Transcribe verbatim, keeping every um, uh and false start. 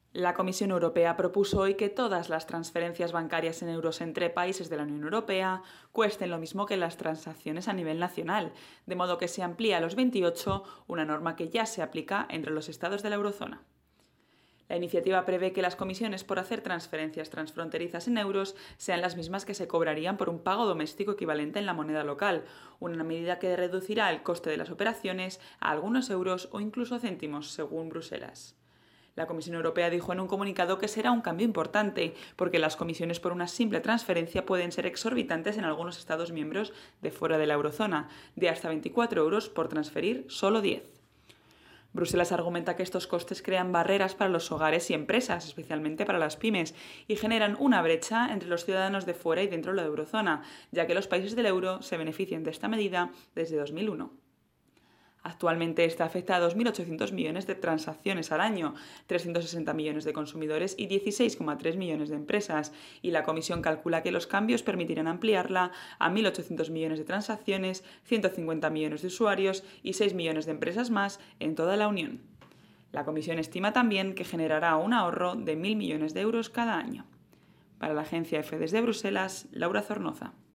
La Comisión Europea propuso hoy que todas las transferencias bancarias en euros entre países de la Unión Europea cuesten lo mismo que las transacciones a nivel nacional, de modo que se amplía a los veintiocho, una norma que ya se aplica entre los estados de la eurozona. La iniciativa prevé que las comisiones por hacer transferencias transfronterizas en euros sean las mismas que se cobrarían por un pago doméstico equivalente en la moneda local, una medida que reducirá el coste de las operaciones a algunos euros o incluso céntimos, según Bruselas. La Comisión Europea dijo en un comunicado que será un cambio importante, porque las comisiones por una simple transferencia pueden ser exorbitantes en algunos Estados miembros de fuera de la eurozona, de hasta veinticuatro euros por transferir solo diez. Bruselas argumenta que estos costes crean barreras para los hogares y empresas, especialmente para las pymes, y generan una brecha entre los ciudadanos de fuera y dentro de la eurozona, ya que los países del euro se benefician de esta medida desde dos mil uno. Actualmente esta afecta a dos mil ochocientos millones de transacciones al año, trescientos sesenta millones de consumidores y dieciséis coma tres millones de empresas, y la Comisión calcula que los cambios permitirán ampliarla a mil ochocientos millones de transacciones, ciento cincuenta millones de usuarios y seis millones de empresas más en toda la Unión. La Comisión estima también que generará un ahorro de mil millones de euros cada año. Para la agencia EFE desde Bruselas, Laura Zornoza.